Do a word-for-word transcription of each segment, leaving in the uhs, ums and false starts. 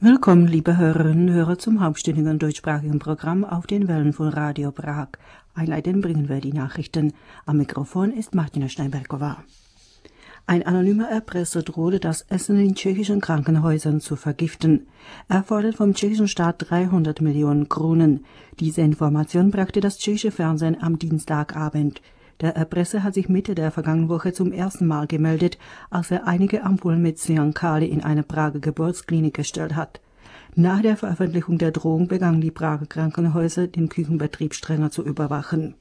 Willkommen, liebe Hörerinnen und Hörer, zum halbstündigen deutschsprachigen Programm auf den Wellen von Radio Prag. Einleitend bringen wir die Nachrichten. Am Mikrofon ist Martina Steinbergova. Ein anonymer Erpresser drohte, das Essen in tschechischen Krankenhäusern zu vergiften. Er fordert vom tschechischen Staat dreihundert Millionen Kronen. Diese Information brachte das tschechische Fernsehen am Dienstagabend. Der Erpresser hat sich Mitte der vergangenen Woche zum ersten Mal gemeldet, als er einige Ampullen mit Cyankali in eine Prager Geburtsklinik gestellt hat. Nach der Veröffentlichung der Drohung begannen die Prager Krankenhäuser, den Küchenbetrieb strenger zu überwachen.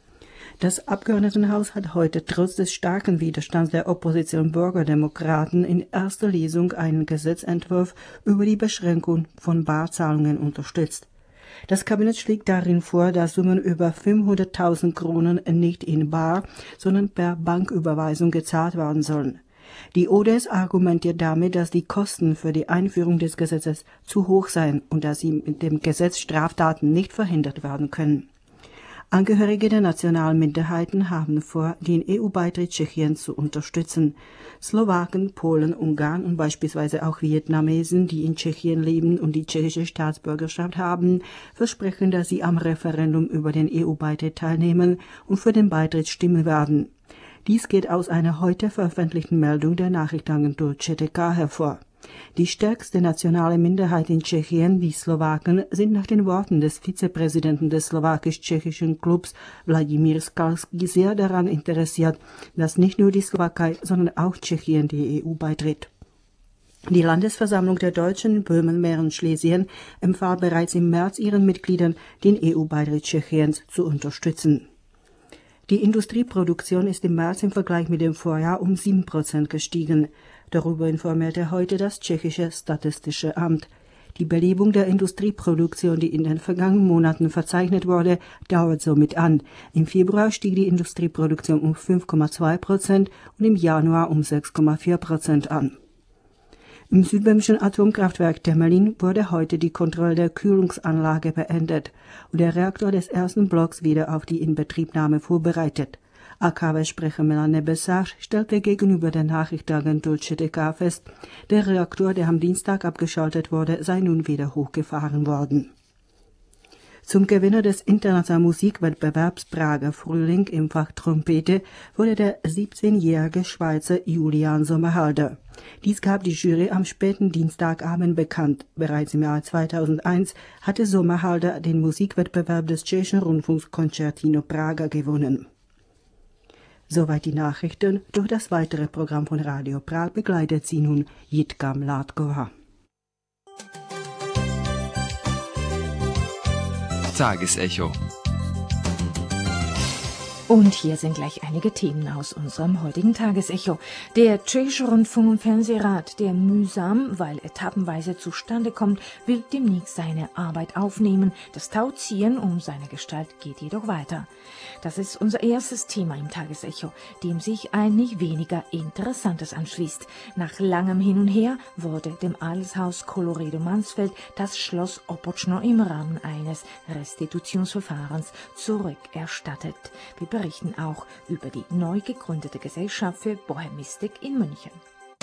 Das Abgeordnetenhaus hat heute trotz des starken Widerstands der Opposition Bürgerdemokraten in erster Lesung einen Gesetzentwurf über die Beschränkung von Barzahlungen unterstützt. Das Kabinett schlägt darin vor, dass Summen über fünfhunderttausend Kronen nicht in bar, sondern per Banküberweisung gezahlt werden sollen. Die O D E S argumentiert damit, dass die Kosten für die Einführung des Gesetzes zu hoch seien und dass sie mit dem Gesetz Straftaten nicht verhindert werden können. Angehörige der nationalen Minderheiten haben vor, den E U-Beitritt Tschechiens zu unterstützen. Slowaken, Polen, Ungarn und beispielsweise auch Vietnamesen, die in Tschechien leben und die tschechische Staatsbürgerschaft haben, versprechen, dass sie am Referendum über den E U-Beitritt teilnehmen und für den Beitritt stimmen werden. Dies geht aus einer heute veröffentlichten Meldung der Nachrichtenagentur C T K hervor. Die stärkste nationale Minderheit in Tschechien, die Slowaken, sind nach den Worten des Vizepräsidenten des slowakisch-tschechischen Clubs Vladimír Skalský sehr daran interessiert, dass nicht nur die Slowakei, sondern auch Tschechien die E U beitritt. Die Landesversammlung der Deutschen in Böhmen, Mähren, Schlesien empfahl bereits im März ihren Mitgliedern, den E U-Beitritt Tschechiens zu unterstützen. Die Industrieproduktion ist im März im Vergleich mit dem Vorjahr um sieben Prozent gestiegen. Darüber informierte heute das tschechische Statistische Amt. Die Belebung der Industrieproduktion, die in den vergangenen Monaten verzeichnet wurde, dauert somit an. Im Februar stieg die Industrieproduktion um fünf Komma zwei Prozent und im Januar um sechs Komma vier Prozent an. Im südböhmischen Atomkraftwerk Temelín wurde heute die Kontrolle der Kühlungsanlage beendet und der Reaktor des ersten Blocks wieder auf die Inbetriebnahme vorbereitet. A K W-Sprecher Milan Nebesar stellte gegenüber der Nachrichtenagentur C T K fest, der Reaktor, der am Dienstag abgeschaltet wurde, sei nun wieder hochgefahren worden. Zum Gewinner des internationalen Musikwettbewerbs Prager Frühling im Fach Trompete wurde der siebzehnjährige Schweizer Julian Sommerhalder. Dies gab die Jury am späten Dienstagabend bekannt. Bereits im Jahr zweitausendeins hatte Sommerhalder den Musikwettbewerb des Tschechischen Rundfunks Concertino Praga gewonnen. Soweit die Nachrichten. Durch das weitere Programm von Radio Prag begleitet sie nun Jitka Mládková. Tagesecho. Und hier sind gleich einige Themen aus unserem heutigen Tagesecho. Der Tschechische Rundfunk- und Fernsehrat, der mühsam, weil etappenweise zustande kommt, will demnächst seine Arbeit aufnehmen. Das Tauziehen um seine Gestalt geht jedoch weiter. Das ist unser erstes Thema im Tagesecho, dem sich ein nicht weniger interessantes anschließt. Nach langem Hin und Her wurde dem Adelshaus Colloredo-Mansfeld das Schloss Opočno im Rahmen eines Restitutionsverfahrens zurückerstattet. Wir berichten auch über die neu gegründete Gesellschaft für Bohemistik in München.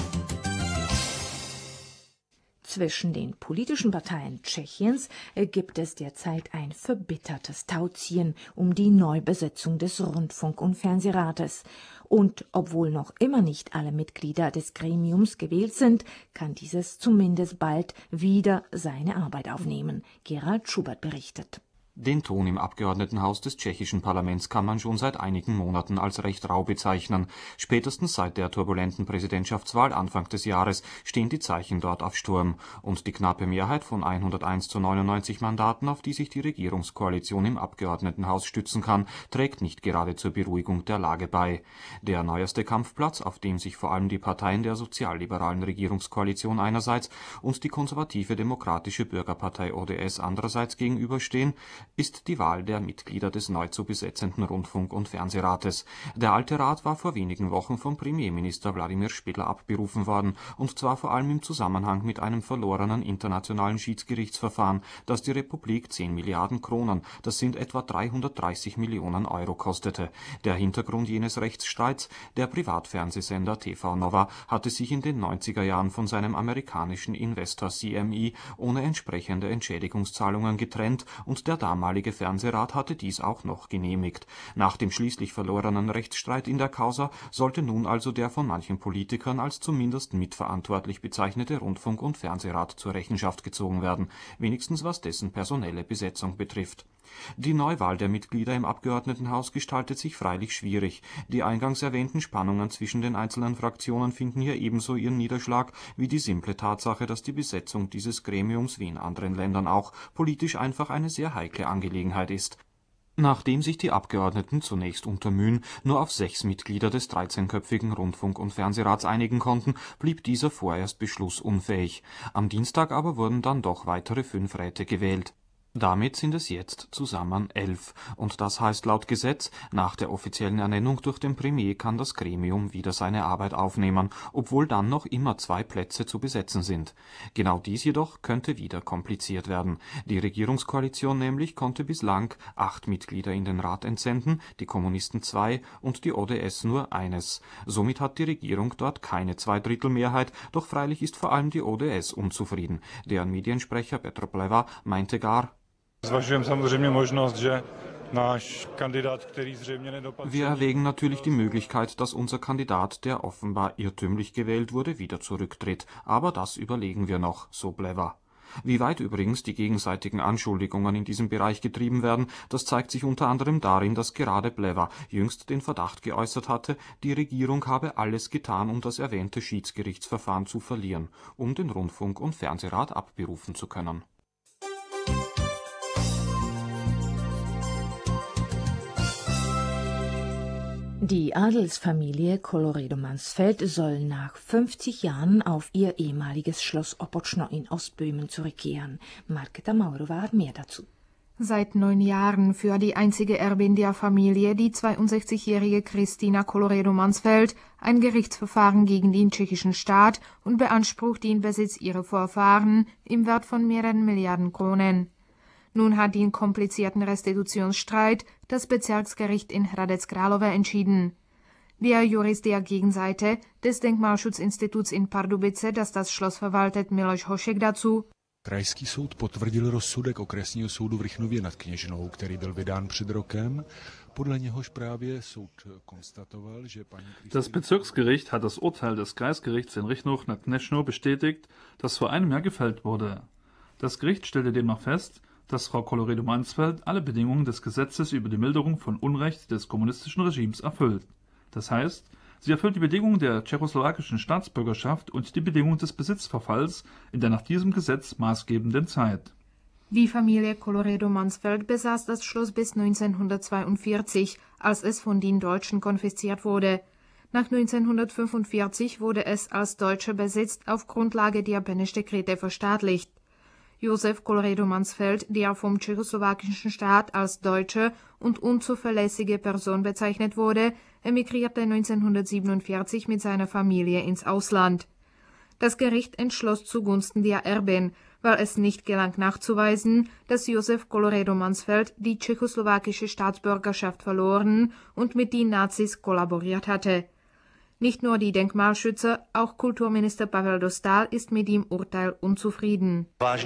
Zwischen den politischen Parteien Tschechiens gibt es derzeit ein verbittertes Tauziehen um die Neubesetzung des Rundfunk- und Fernsehrates. Und obwohl noch immer nicht alle Mitglieder des Gremiums gewählt sind, kann dieses zumindest bald wieder seine Arbeit aufnehmen. Gerald Schubert berichtet. Den Ton im Abgeordnetenhaus des tschechischen Parlaments kann man schon seit einigen Monaten als recht rau bezeichnen. Spätestens seit der turbulenten Präsidentschaftswahl Anfang des Jahres stehen die Zeichen dort auf Sturm. Und die knappe Mehrheit von hunderteins zu neunundneunzig Mandaten, auf die sich die Regierungskoalition im Abgeordnetenhaus stützen kann, trägt nicht gerade zur Beruhigung der Lage bei. Der neueste Kampfplatz, auf dem sich vor allem die Parteien der sozialliberalen Regierungskoalition einerseits und die konservative Demokratische Bürgerpartei O D E S andererseits gegenüberstehen, ist die Wahl der Mitglieder des neu zu besetzenden Rundfunk- und Fernsehrates. Der alte Rat war vor wenigen Wochen vom Premierminister Wladimir Špidla abberufen worden, und zwar vor allem im Zusammenhang mit einem verlorenen internationalen Schiedsgerichtsverfahren, das die Republik zehn Milliarden Kronen, das sind etwa dreihundertdreißig Millionen Euro kostete. Der Hintergrund jenes Rechtsstreits: Der Privatfernsehsender T V Nova hatte sich in den neunziger Jahren von seinem amerikanischen Investor C M E ohne entsprechende Entschädigungszahlungen getrennt, und der damalige Fernsehrat hatte dies auch noch genehmigt. Nach dem schließlich verlorenen Rechtsstreit in der Causa sollte nun also der von manchen Politikern als zumindest mitverantwortlich bezeichnete Rundfunk- und Fernsehrat zur Rechenschaft gezogen werden, wenigstens was dessen personelle Besetzung betrifft. Die Neuwahl der Mitglieder im Abgeordnetenhaus gestaltet sich freilich schwierig. Die eingangs erwähnten Spannungen zwischen den einzelnen Fraktionen finden hier ebenso ihren Niederschlag wie die simple Tatsache, dass die Besetzung dieses Gremiums wie in anderen Ländern auch politisch einfach eine sehr heikle Angelegenheit ist. Nachdem sich die Abgeordneten zunächst unter Mühen nur auf sechs Mitglieder des dreizehnköpfigen Rundfunk- und Fernsehrats einigen konnten, blieb dieser vorerst beschlussunfähig. Am Dienstag aber wurden dann doch weitere fünf Räte gewählt. Damit sind es jetzt zusammen elf. Und das heißt laut Gesetz, nach der offiziellen Ernennung durch den Premier kann das Gremium wieder seine Arbeit aufnehmen, obwohl dann noch immer zwei Plätze zu besetzen sind. Genau dies jedoch könnte wieder kompliziert werden. Die Regierungskoalition nämlich konnte bislang acht Mitglieder in den Rat entsenden, die Kommunisten zwei und die O D S nur eines. Somit hat die Regierung dort keine Zweidrittelmehrheit, doch freilich ist vor allem die O D S unzufrieden. Deren Mediensprecher Petr Pleva meinte gar: Wir erwägen natürlich die Möglichkeit, dass unser Kandidat, der offenbar irrtümlich gewählt wurde, wieder zurücktritt. Aber das überlegen wir noch, so Pleva. Wie weit übrigens die gegenseitigen Anschuldigungen in diesem Bereich getrieben werden, das zeigt sich unter anderem darin, dass gerade Pleva jüngst den Verdacht geäußert hatte, die Regierung habe alles getan, um das erwähnte Schiedsgerichtsverfahren zu verlieren, um den Rundfunk- und Fernsehrat abberufen zu können. Die Adelsfamilie Colloredo-Mansfeld soll nach fünfzig Jahren auf ihr ehemaliges Schloss Opočno in Ostböhmen zurückkehren. Marketa Maurova hat mehr dazu. Seit neun Jahren führt die einzige Erbin der Familie, die zweiundsechzigjährige Kristina Colloredo-Mansfeld, ein Gerichtsverfahren gegen den tschechischen Staat und beansprucht den Besitz ihrer Vorfahren im Wert von mehreren Milliarden Kronen. Nun hat den komplizierten Restitutionsstreit das Bezirksgericht in Hradec Králové entschieden. Der Jurist der Gegenseite des Denkmalschutzinstituts in Pardubice, das das Schloss verwaltet, Miloš Hošek, dazu: Krajský soud potvrdil rozsudek okresního soudu v Rychnově nad Kněžnou, který byl vydán před rokem. Podle něhož právě soud konstatoval, že paní Das Bezirksgericht hat das Urteil des Kreisgerichts in Rychnow nad Kněžnou bestätigt, das vor einem Jahr gefällt wurde. Das Gericht stellte demnach fest, dass Frau Colloredo-Mansfeld alle Bedingungen des Gesetzes über die Milderung von Unrecht des kommunistischen Regimes erfüllt. Das heißt, sie erfüllt die Bedingungen der tschechoslowakischen Staatsbürgerschaft und die Bedingungen des Besitzverfalls in der nach diesem Gesetz maßgebenden Zeit. Die Familie Colloredo-Mansfeld besaß das Schloss bis neunzehnhundertzweiundvierzig, als es von den Deutschen konfisziert wurde. Nach neunzehnhundertfünfundvierzig wurde es als deutscher Besitz auf Grundlage der Beneš-Dekrete verstaatlicht. Josef Colloredo-Mansfeld, der vom tschechoslowakischen Staat als deutsche und unzuverlässige Person bezeichnet wurde, emigrierte neunzehnhundertsiebenundvierzig mit seiner Familie ins Ausland. Das Gericht entschloss zugunsten der Erbin, weil es nicht gelang nachzuweisen, dass Josef Colloredo-Mansfeld die tschechoslowakische Staatsbürgerschaft verloren und mit den Nazis kollaboriert hatte. Nicht nur die Denkmalschützer, auch Kulturminister Pavel Dostál ist mit dem Urteil unzufrieden.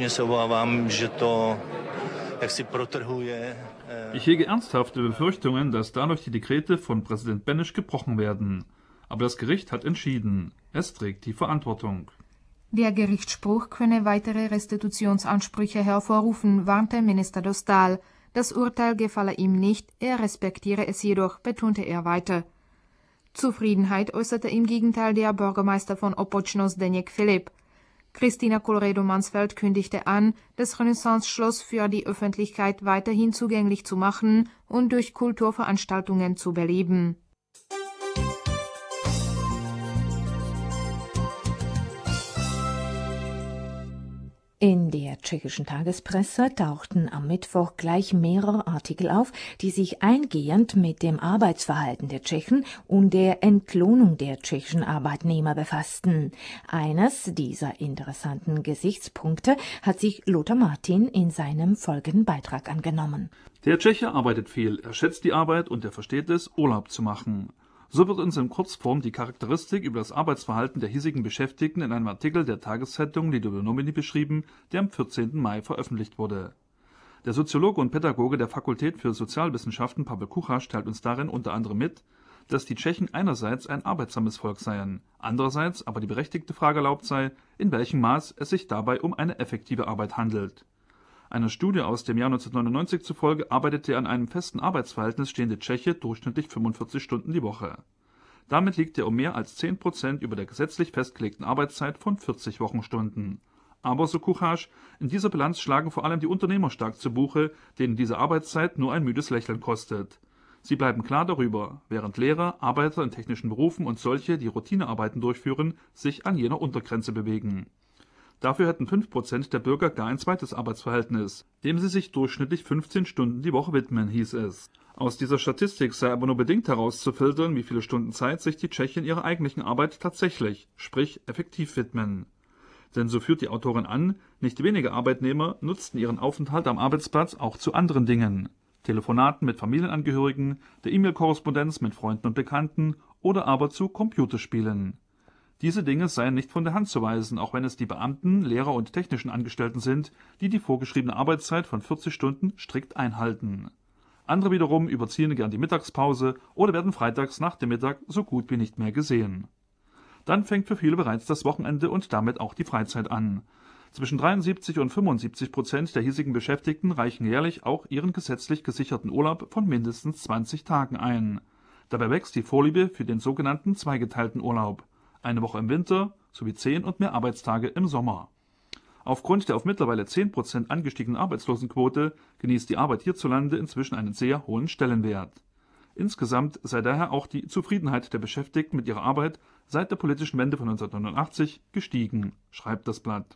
Ich hege ernsthafte Befürchtungen, dass dadurch die Dekrete von Präsident Beneš gebrochen werden. Aber das Gericht hat entschieden. Es trägt die Verantwortung. Der Gerichtsspruch könne weitere Restitutionsansprüche hervorrufen, warnte Minister Dostál. Das Urteil gefalle ihm nicht, er respektiere es jedoch, betonte er weiter. Zufriedenheit äußerte im Gegenteil der Bürgermeister von Opočno Zdeněk Filip. Kristina Colloredo-Mansfeld kündigte an, das Renaissance-Schloss für die Öffentlichkeit weiterhin zugänglich zu machen und durch Kulturveranstaltungen zu beleben. In der tschechischen Tagespresse tauchten am Mittwoch gleich mehrere Artikel auf, die sich eingehend mit dem Arbeitsverhalten der Tschechen und der Entlohnung der tschechischen Arbeitnehmer befassten. Eines dieser interessanten Gesichtspunkte hat sich Lothar Martin in seinem folgenden Beitrag angenommen. Der Tscheche arbeitet viel, er schätzt die Arbeit und er versteht es, Urlaub zu machen. So wird uns in Kurzform die Charakteristik über das Arbeitsverhalten der hiesigen Beschäftigten in einem Artikel der Tageszeitung Lido Nomini beschrieben, der am vierzehnten Mai veröffentlicht wurde. Der Soziologe und Pädagoge der Fakultät für Sozialwissenschaften Pavel Kuchasch teilt uns darin unter anderem mit, dass die Tschechen einerseits ein arbeitsames Volk seien, andererseits aber die berechtigte Frage erlaubt sei, in welchem Maß es sich dabei um eine effektive Arbeit handelt. Einer Studie aus dem Jahr neunzehnhundertneunundneunzig zufolge arbeitete der an einem festen Arbeitsverhältnis stehende Tscheche durchschnittlich fünfundvierzig Stunden die Woche. Damit liegt er um mehr als zehn Prozent über der gesetzlich festgelegten Arbeitszeit von vierzig Wochenstunden. Aber, so Kuchasch, in dieser Bilanz schlagen vor allem die Unternehmer stark zu Buche, denen diese Arbeitszeit nur ein müdes Lächeln kostet. Sie bleiben klar darüber, während Lehrer, Arbeiter in technischen Berufen und solche, die Routinearbeiten durchführen, sich an jener Untergrenze bewegen. Dafür hätten fünf Prozent der Bürger gar ein zweites Arbeitsverhältnis, dem sie sich durchschnittlich fünfzehn Stunden die Woche widmen, hieß es. Aus dieser Statistik sei aber nur bedingt herauszufiltern, wie viele Stunden Zeit sich die Tschechen ihrer eigentlichen Arbeit tatsächlich, sprich effektiv widmen. Denn so führt die Autorin an, nicht wenige Arbeitnehmer nutzten ihren Aufenthalt am Arbeitsplatz auch zu anderen Dingen. Telefonaten mit Familienangehörigen, der E-Mail-Korrespondenz mit Freunden und Bekannten oder aber zu Computerspielen. Diese Dinge seien nicht von der Hand zu weisen, auch wenn es die Beamten, Lehrer und technischen Angestellten sind, die die vorgeschriebene Arbeitszeit von vierzig Stunden strikt einhalten. Andere wiederum überziehen gern die Mittagspause oder werden freitags nach dem Mittag so gut wie nicht mehr gesehen. Dann fängt für viele bereits das Wochenende und damit auch die Freizeit an. Zwischen dreiundsiebzig und fünfundsiebzig Prozent der hiesigen Beschäftigten reichen jährlich auch ihren gesetzlich gesicherten Urlaub von mindestens zwanzig Tagen ein. Dabei wächst die Vorliebe für den sogenannten zweigeteilten Urlaub. Eine Woche im Winter sowie zehn und mehr Arbeitstage im Sommer. Aufgrund der auf mittlerweile zehn Prozent angestiegenen Arbeitslosenquote genießt die Arbeit hierzulande inzwischen einen sehr hohen Stellenwert. Insgesamt sei daher auch die Zufriedenheit der Beschäftigten mit ihrer Arbeit seit der politischen Wende von neunzehnhundertneunundachtzig gestiegen, schreibt das Blatt.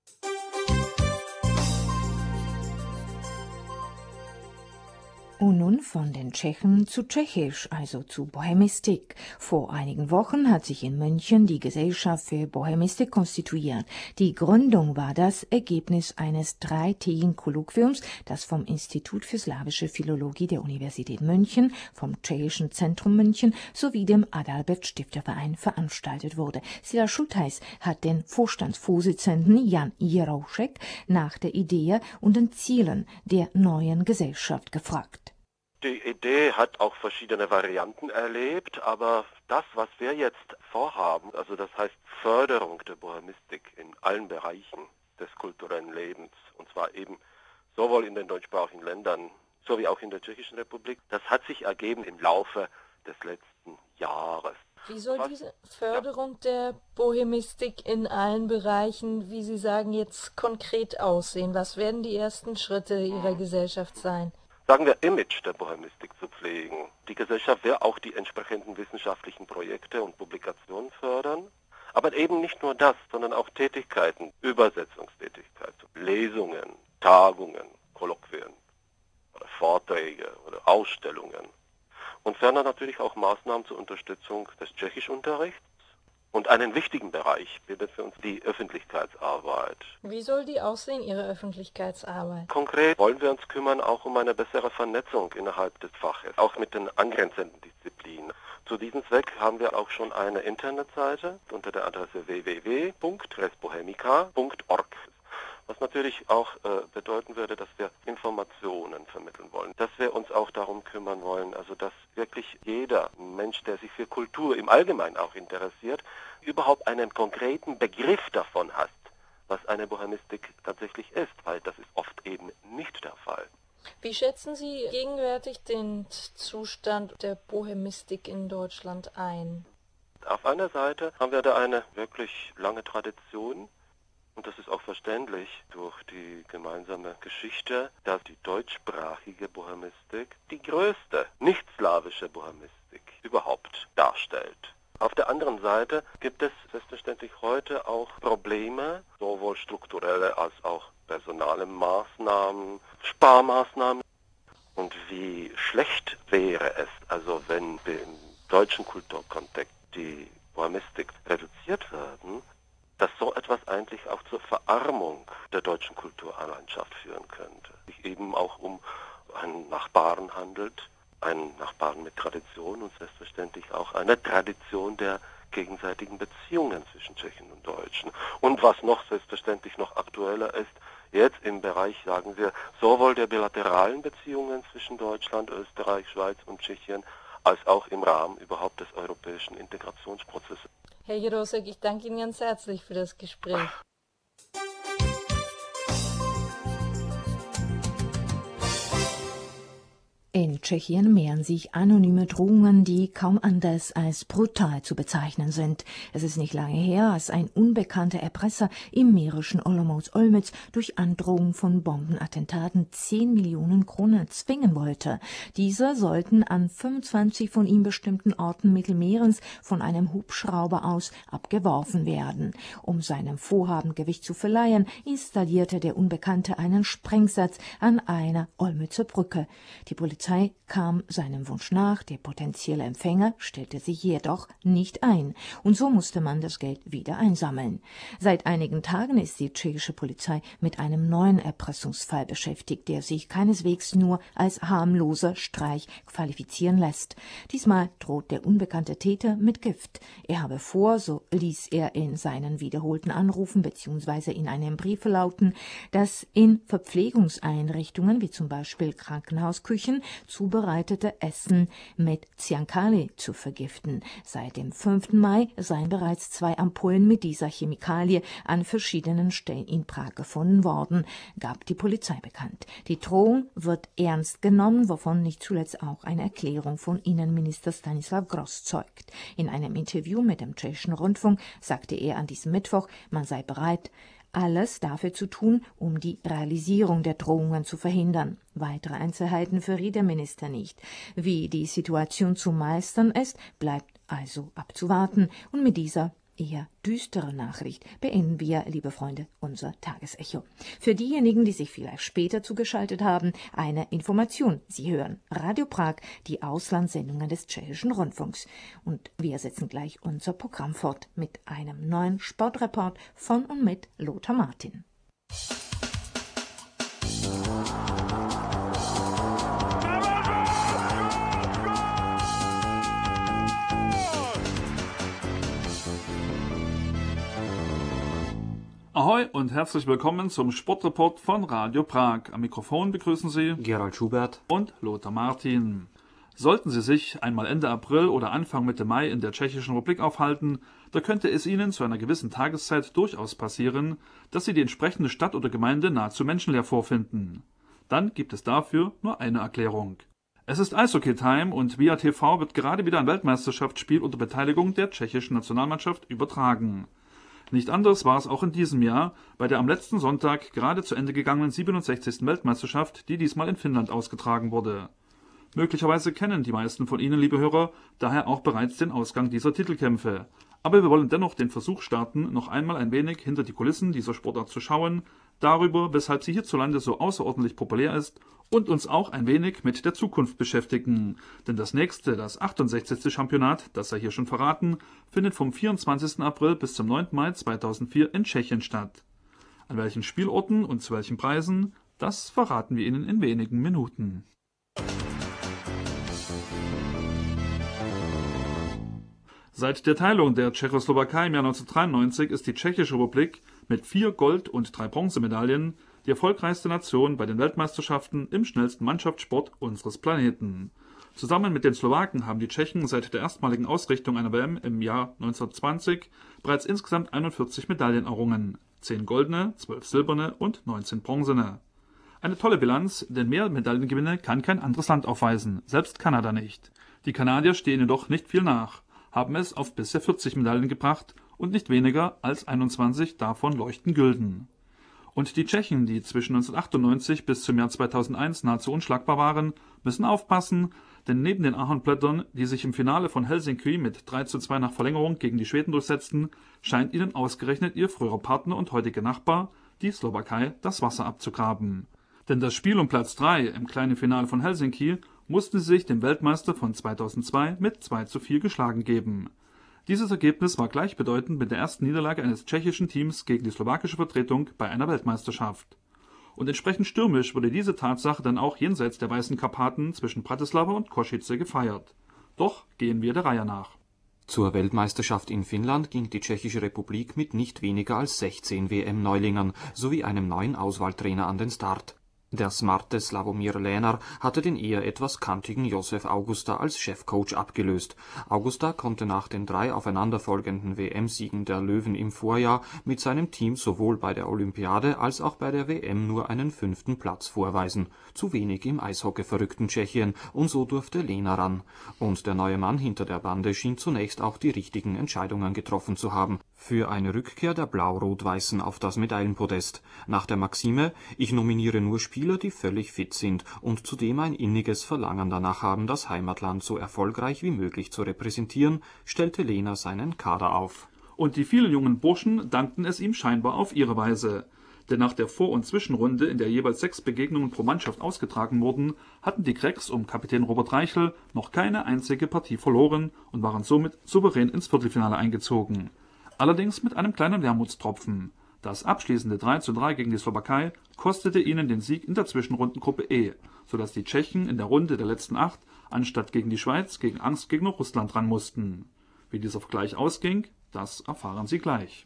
Und nun von den Tschechen zu Tschechisch, also zu Bohemistik. Vor einigen Wochen hat sich in München die Gesellschaft für Bohemistik konstituiert. Die Gründung war das Ergebnis eines dreitägigen Kolloquiums, das vom Institut für Slawische Philologie der Universität München, vom Tschechischen Zentrum München sowie dem Adalbert Stifterverein veranstaltet wurde. Sila Schultheiß hat den Vorstandsvorsitzenden Jan Jiroušek nach der Idee und den Zielen der neuen Gesellschaft gefragt. Die Idee hat auch verschiedene Varianten erlebt, aber das, was wir jetzt vorhaben, also das heißt Förderung der Bohemistik in allen Bereichen des kulturellen Lebens, und zwar eben sowohl in den deutschsprachigen Ländern sowie auch in der Tschechischen Republik, das hat sich ergeben im Laufe des letzten Jahres. Wie soll was, diese Förderung ja. der Bohemistik in allen Bereichen, wie Sie sagen, jetzt konkret aussehen? Was werden die ersten Schritte Ihrer Gesellschaft sein? Sagen wir, Image der Bohemistik zu pflegen. Die Gesellschaft will auch die entsprechenden wissenschaftlichen Projekte und Publikationen fördern, aber eben nicht nur das, sondern auch Tätigkeiten, Übersetzungstätigkeiten, Lesungen, Tagungen, Kolloquien oder Vorträge oder Ausstellungen und ferner natürlich auch Maßnahmen zur Unterstützung des Tschechischunterrichts. Und einen wichtigen Bereich bildet für uns die Öffentlichkeitsarbeit. Wie soll die aussehen, Ihre Öffentlichkeitsarbeit? Konkret wollen wir uns kümmern auch um eine bessere Vernetzung innerhalb des Faches, auch mit den angrenzenden Disziplinen. Zu diesem Zweck haben wir auch schon eine Internetseite unter der Adresse w w w punkt resbohemica punkt org. Was natürlich auch äh, bedeuten würde, dass wir Informationen vermitteln wollen, dass wir uns auch darum kümmern wollen, also dass wirklich jeder Mensch, der sich für Kultur im Allgemeinen auch interessiert, überhaupt einen konkreten Begriff davon hat, was eine Bohemistik tatsächlich ist, weil das ist oft eben nicht der Fall. Wie schätzen Sie gegenwärtig den Zustand der Bohemistik in Deutschland ein? Auf einer Seite haben wir da eine wirklich lange Tradition. Und das ist auch verständlich durch die gemeinsame Geschichte, dass die deutschsprachige Bohemistik die größte nicht-slawische Bohemistik überhaupt darstellt. Auf der anderen Seite gibt es selbstverständlich heute auch Probleme, sowohl strukturelle als auch personale Maßnahmen, Sparmaßnahmen. Und wie schlecht wäre es, also wenn im deutschen Kulturkontext die Bohemistik reduziert werden, dass so etwas eigentlich auch zur Verarmung der deutschen Kulturlandschaft führen könnte. Sich eben auch um einen Nachbarn handelt, einen Nachbarn mit Tradition und selbstverständlich auch eine Tradition der gegenseitigen Beziehungen zwischen Tschechen und Deutschen. Und was noch selbstverständlich noch aktueller ist, jetzt im Bereich, sagen wir, sowohl der bilateralen Beziehungen zwischen Deutschland, Österreich, Schweiz und Tschechien, als auch im Rahmen überhaupt des europäischen Integrationsprozesses. Herr Jirosek, ich danke Ihnen ganz herzlich für das Gespräch. In Tschechien mehren sich anonyme Drohungen, die kaum anders als brutal zu bezeichnen sind. Es ist nicht lange her, als ein unbekannter Erpresser im mährischen Olomouc-Olmütz durch Androhung von Bombenattentaten zehn Millionen Kronen zwingen wollte. Diese sollten an fünfundzwanzig von ihm bestimmten Orten Mittelmeerens von einem Hubschrauber aus abgeworfen werden. Um seinem Vorhaben Gewicht zu verleihen, installierte der Unbekannte einen Sprengsatz an einer Olmützer Brücke. Die Polizei Die Polizei kam seinem Wunsch nach, der potenzielle Empfänger stellte sich jedoch nicht ein und so musste man das Geld wieder einsammeln. Seit einigen Tagen ist die tschechische Polizei mit einem neuen Erpressungsfall beschäftigt, der sich keineswegs nur als harmloser Streich qualifizieren lässt. Diesmal droht der unbekannte Täter mit Gift. Er habe vor, so ließ er in seinen wiederholten Anrufen bzw. in einem Brief verlauten, dass in Verpflegungseinrichtungen wie zum Beispiel Krankenhausküchen zubereitete Essen mit Ziankali zu vergiften. Seit dem fünften Mai seien bereits zwei Ampullen mit dieser Chemikalie an verschiedenen Stellen in Prag gefunden worden, gab die Polizei bekannt. Die Drohung wird ernst genommen, wovon nicht zuletzt auch eine Erklärung von Innenminister Stanislav Gross zeugt. In einem Interview mit dem tschechischen Rundfunk sagte er an diesem Mittwoch, man sei bereit, alles dafür zu tun, um die Realisierung der Drohungen zu verhindern. Weitere Einzelheiten verriet der Minister nicht. Wie die Situation zu meistern ist, bleibt also abzuwarten. Und mit dieser eher düstere Nachricht beenden wir, liebe Freunde, unser Tagesecho. Für diejenigen, die sich vielleicht später zugeschaltet haben, eine Information. Sie hören Radio Prag, die Auslandssendungen des tschechischen Rundfunks. Und wir setzen gleich unser Programm fort mit einem neuen Sportreport von und mit Lothar Martin. Ahoi und herzlich willkommen zum Sportreport von Radio Prag. Am Mikrofon begrüßen Sie Gerald Schubert und Lothar Martin. Sollten Sie sich einmal Ende April oder Anfang Mitte Mai in der Tschechischen Republik aufhalten, da könnte es Ihnen zu einer gewissen Tageszeit durchaus passieren, dass Sie die entsprechende Stadt oder Gemeinde nahezu menschenleer vorfinden. Dann gibt es dafür nur eine Erklärung. Es ist Eishockey-Time und via T V wird gerade wieder ein Weltmeisterschaftsspiel unter Beteiligung der tschechischen Nationalmannschaft übertragen. Nicht anders war es auch in diesem Jahr bei der am letzten Sonntag gerade zu Ende gegangenen siebenundsechzigsten Weltmeisterschaft, die diesmal in Finnland ausgetragen wurde. Möglicherweise kennen die meisten von Ihnen, liebe Hörer, daher auch bereits den Ausgang dieser Titelkämpfe. Aber wir wollen dennoch den Versuch starten, noch einmal ein wenig hinter die Kulissen dieser Sportart zu schauen, darüber, weshalb sie hierzulande so außerordentlich populär ist und uns auch ein wenig mit der Zukunft beschäftigen. Denn das nächste, das achtundsechzigste Championat, das sei hier schon verraten, findet vom vierundzwanzigsten April bis zum neunten Mai zweitausendvier in Tschechien statt. An welchen Spielorten und zu welchen Preisen, das verraten wir Ihnen in wenigen Minuten. Seit der Teilung der Tschechoslowakei im Jahr neunzehnhundertdreiundneunzig ist die Tschechische Republik mit vier Gold- und drei Bronzemedaillen die erfolgreichste Nation bei den Weltmeisterschaften im schnellsten Mannschaftssport unseres Planeten. Zusammen mit den Slowaken haben die Tschechen seit der erstmaligen Ausrichtung einer W M im Jahr neunzehnhundertzwanzig bereits insgesamt einundvierzig Medaillen errungen, zehn goldene, zwölf silberne und neunzehn bronzene. Eine tolle Bilanz, denn mehr Medaillengewinne kann kein anderes Land aufweisen, selbst Kanada nicht. Die Kanadier stehen jedoch nicht viel nach, haben es auf bisher vierzig Medaillen gebracht und nicht weniger als einundzwanzig davon leuchten gülden. Und die Tschechen, die zwischen neunzehnhundertachtundneunzig bis zum Jahr zweitausendeins nahezu unschlagbar waren, müssen aufpassen, denn neben den Ahornblättern, die sich im Finale von Helsinki mit drei zu zwei nach Verlängerung gegen die Schweden durchsetzten, scheint ihnen ausgerechnet ihr früherer Partner und heutiger Nachbar, die Slowakei, das Wasser abzugraben. Denn das Spiel um Platz drei im kleinen Finale von Helsinki musste sich dem Weltmeister von zweitausendzwei mit zwei zu vier geschlagen geben. Dieses Ergebnis war gleichbedeutend mit der ersten Niederlage eines tschechischen Teams gegen die slowakische Vertretung bei einer Weltmeisterschaft. Und entsprechend stürmisch wurde diese Tatsache dann auch jenseits der Weißen Karpaten zwischen Bratislava und Košice gefeiert. Doch gehen wir der Reihe nach. Zur Weltmeisterschaft in Finnland ging die Tschechische Republik mit nicht weniger als sechzehn W M-Neulingern sowie einem neuen Auswahltrainer an den Start. Der smarte Sławomir Lehner hatte den eher etwas kantigen Josef Augusta als Chefcoach abgelöst. Augusta konnte nach den drei aufeinanderfolgenden W M-Siegen der Löwen im Vorjahr mit seinem Team sowohl bei der Olympiade als auch bei der W M nur einen fünften Platz vorweisen. Zu wenig im Eishockey-verrückten Tschechien, und so durfte Lehner ran. Und der neue Mann hinter der Bande schien zunächst auch die richtigen Entscheidungen getroffen zu haben. Für eine Rückkehr der Blau-Rot-Weißen auf das Medaillenpodest. Nach der Maxime: Ich nominiere nur Spieler, die völlig fit sind und zudem ein inniges Verlangen danach haben, das Heimatland so erfolgreich wie möglich zu repräsentieren, stellte Lehner seinen Kader auf. Und die vielen jungen Burschen dankten es ihm scheinbar auf ihre Weise. Denn nach der Vor- und Zwischenrunde, in der jeweils sechs Begegnungen pro Mannschaft ausgetragen wurden, hatten die Cracks um Kapitän Robert Reichel noch keine einzige Partie verloren und waren somit souverän ins Viertelfinale eingezogen. Allerdings mit einem kleinen Wermutstropfen. Das abschließende drei zu drei gegen die Slowakei kostete ihnen den Sieg in der Zwischenrundengruppe E, sodass die Tschechen in der Runde der letzten acht anstatt gegen die Schweiz gegen Angstgegner Russland ran mussten. Wie dieser Vergleich ausging, das erfahren Sie gleich.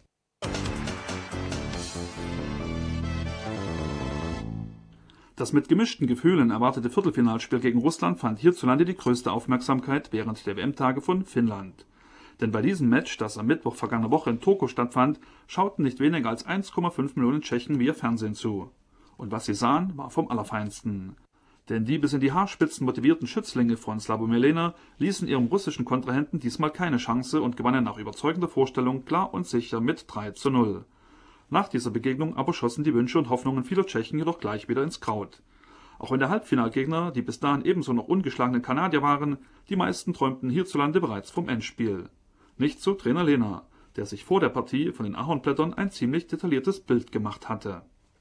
Das mit gemischten Gefühlen erwartete Viertelfinalspiel gegen Russland fand hierzulande die größte Aufmerksamkeit während der W M-Tage von Finnland. Denn bei diesem Match, das am Mittwoch vergangener Woche in Turku stattfand, schauten nicht weniger als eins Komma fünf Millionen Tschechen via Fernsehen zu. Und was sie sahen, war vom Allerfeinsten. Denn die bis in die Haarspitzen motivierten Schützlinge von Sławomir Lehner ließen ihrem russischen Kontrahenten diesmal keine Chance und gewannen nach überzeugender Vorstellung klar und sicher mit drei zu null. Nach dieser Begegnung aber schossen die Wünsche und Hoffnungen vieler Tschechen jedoch gleich wieder ins Kraut. Auch wenn der Halbfinalgegner, die bis dahin ebenso noch ungeschlagenen Kanadier waren, die meisten träumten hierzulande bereits vom Endspiel. Nicht so Trainer Lehner, der sich vor der Partie von den Ahornblättern ein ziemlich detailliertes Bild gemacht hatte.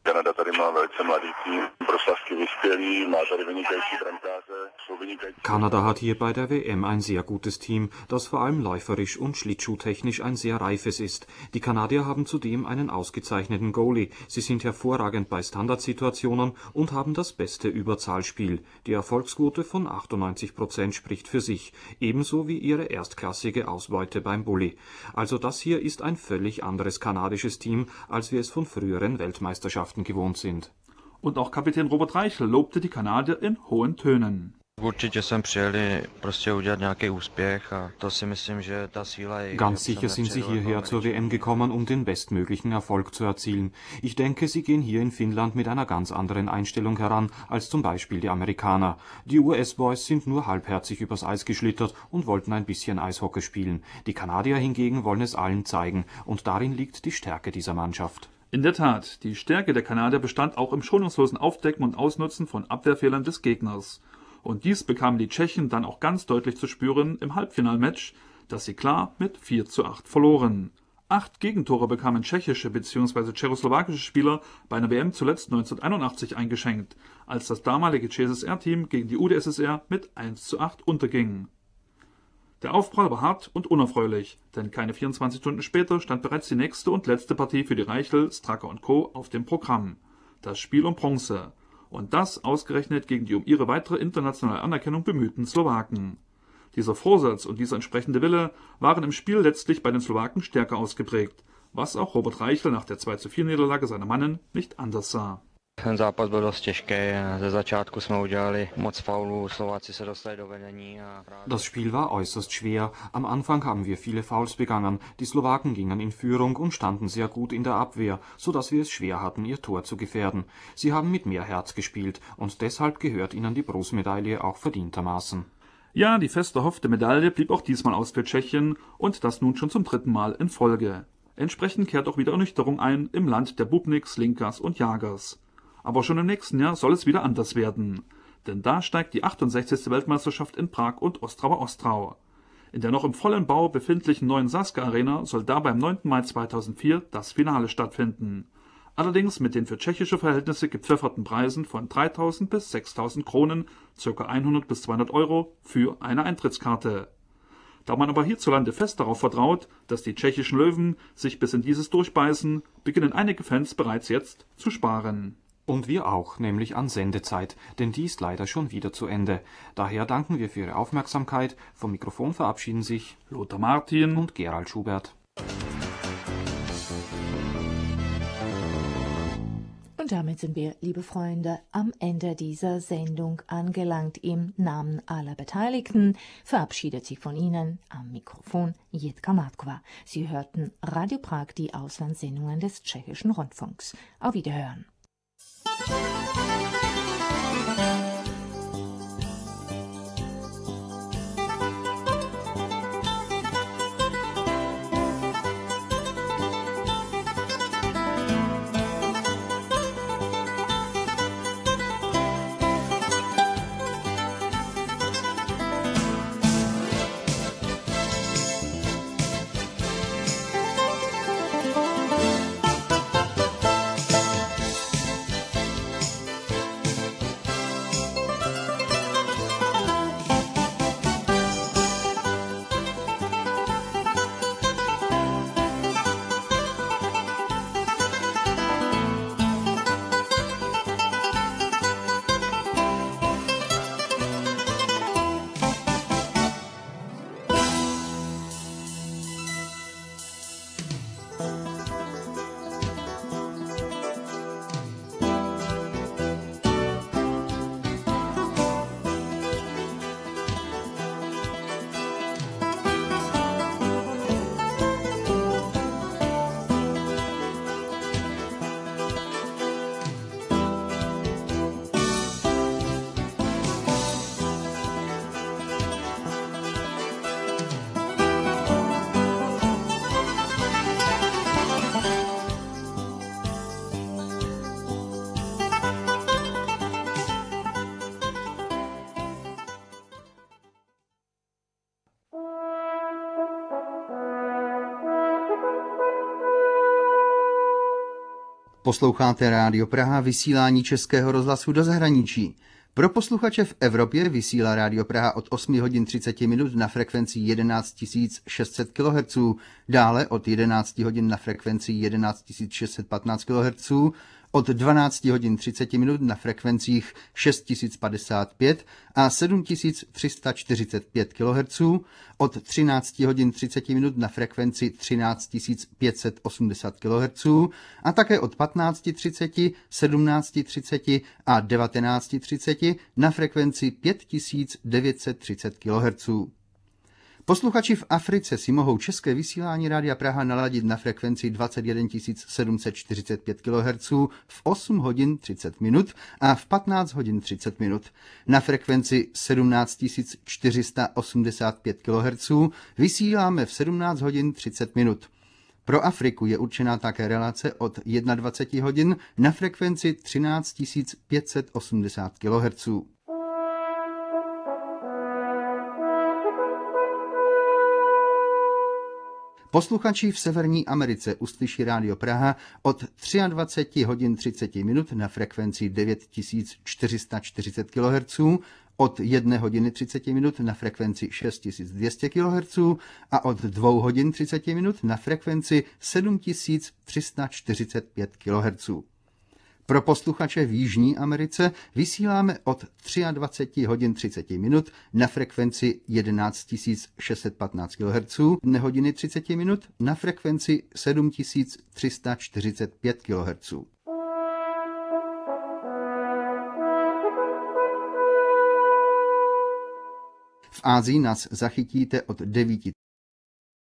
Kanada hat hier bei der W M ein sehr gutes Team, das vor allem läuferisch und schlittschuhtechnisch ein sehr reifes ist. Die Kanadier haben zudem einen ausgezeichneten Goalie. Sie sind hervorragend bei Standardsituationen und haben das beste Überzahlspiel. Die Erfolgsquote von achtundneunzig Prozent spricht für sich, ebenso wie ihre erstklassige Ausbeute beim Bully. Also das hier ist ein völlig anderes kanadisches Team, als wir es von früheren Weltmeisterschaften gewohnt sind. Und auch Kapitän Robert Reichel lobte die Kanadier in hohen Tönen. Ganz sicher sind sie hierher zur W M gekommen, um den bestmöglichen Erfolg zu erzielen. Ich denke, sie gehen hier in Finnland mit einer ganz anderen Einstellung heran als zum Beispiel die Amerikaner. Die U S-Boys sind nur halbherzig übers Eis geschlittert und wollten ein bisschen Eishockey spielen. Die Kanadier hingegen wollen es allen zeigen, und darin liegt die Stärke dieser Mannschaft. In der Tat, die Stärke der Kanadier bestand auch im schonungslosen Aufdecken und Ausnutzen von Abwehrfehlern des Gegners. Und dies bekamen die Tschechen dann auch ganz deutlich zu spüren im Halbfinalmatch, das sie klar mit vier zu acht verloren. Acht Gegentore bekamen tschechische bzw. tschechoslowakische Spieler bei einer W M zuletzt neunzehnhunderteinundachtzig eingeschenkt, als das damalige C S S R-Team gegen die U d S S R mit eins zu acht unterging. Der Aufprall war hart und unerfreulich, denn keine vierundzwanzig Stunden später stand bereits die nächste und letzte Partie für die Reichel, Straka und Co. auf dem Programm. Das Spiel um Bronze. Und das ausgerechnet gegen die um ihre weitere internationale Anerkennung bemühten Slowaken. Dieser Vorsatz und dieser entsprechende Wille waren im Spiel letztlich bei den Slowaken stärker ausgeprägt, was auch Robert Reichel nach der zwei zu vier Niederlage seiner Mannen nicht anders sah. Ten zápas byl dost těžký. Ze začátku jsme udělali moc faulů, Slováci se dostali do vedení. Das Spiel war äußerst schwer. Am Anfang haben wir viele Fouls begangen. Die Slowaken gingen in Führung und standen sehr gut in der Abwehr, so dass wir es schwer hatten, ihr Tor zu gefährden. Sie haben mit mehr Herz gespielt und deshalb gehört ihnen die Bronzemedaille auch verdientermaßen. Ja, die fest erhoffte Medaille blieb auch diesmal aus für Tschechien und das nun schon zum dritten Mal in Folge. Entsprechend kehrt auch wieder Ernüchterung ein im Land der Bubniks, Linkers und Jagers. Aber schon im nächsten Jahr soll es wieder anders werden. Denn da steigt die achtundsechzigste Weltmeisterschaft in Prag und Ostrava Ostrau. In der noch im vollen Bau befindlichen neuen Saskia Arena soll dabei am neunten Mai zweitausendvier das Finale stattfinden. Allerdings mit den für tschechische Verhältnisse gepfefferten Preisen von dreitausend bis sechstausend Kronen, ca. hundert bis zweihundert Euro, für eine Eintrittskarte. Da man aber hierzulande fest darauf vertraut, dass die tschechischen Löwen sich bis in dieses durchbeißen, beginnen einige Fans bereits jetzt zu sparen. Und wir auch, nämlich an Sendezeit, denn die ist leider schon wieder zu Ende. Daher danken wir für Ihre Aufmerksamkeit. Vom Mikrofon verabschieden sich Lothar Martin und Gerald Schubert. Und damit sind wir, liebe Freunde, am Ende dieser Sendung angelangt. Im Namen aller Beteiligten verabschiedet sich von Ihnen am Mikrofon Jitka Matkova. Sie hörten Radio Prag, die Auslandssendungen des tschechischen Rundfunks. Auf Wiederhören. Posloucháte Rádio Praha, vysílání Českého rozhlasu do zahraničí. Pro posluchače v Evropě vysílá Rádio Praha od osm hodin třicet minut na frekvenci jedenáct tisíc šest set kilohertzů, dále od jedenáct hodin na frekvenci jedenáct tisíc šest set patnáct kilohertzů, od dvanáct hodin třicet minut na frekvencích šest tisíc padesát pět a sedm tisíc tři sta čtyřicet pět kilohertzů, od třináct hodin třicet minut na frekvenci třináct tisíc pět set osmdesát kilohertzů a také od patnáct třicet, sedmnáct třicet a devatenáct třicet na frekvenci pět tisíc devět set třicet kilohertzů. Posluchači v Africe si mohou české vysílání Rádia Praha naladit na frekvenci dvacet jedna tisíc sedm set čtyřicet pět kilohertzů v osm hodin třicet minut a v patnáct hodin třicet minut. Na frekvenci sedmnáct tisíc čtyři sta osmdesát pět kilohertzů vysíláme v sedmnáct hodin třicet minut. Pro Afriku je určená také relace od dvacet jedna hodin na frekvenci třináct tisíc pět set osmdesát kilohertzů. Posluchači v Severní Americe uslyší Rádio Praha od dvacet tři hodin třicet minut na frekvenci devět tisíc čtyři sta čtyřicet kilohertzů, od jedné hodiny třicet minut na frekvenci šest tisíc dvě stě kilohertzů a od dvou hodin třicet minut na frekvenci sedm tisíc tři sta čtyřicet pět kilohertzů. Pro posluchače v Jižní Americe vysíláme od dvacet tři hodin třicet minut na frekvenci jedenáct tisíc šest set patnáct kilohertzů, jedné hodiny třicet minut na frekvenci sedm tisíc tři sta čtyřicet pět kilohertzů. V Ázii nás zachytíte od devět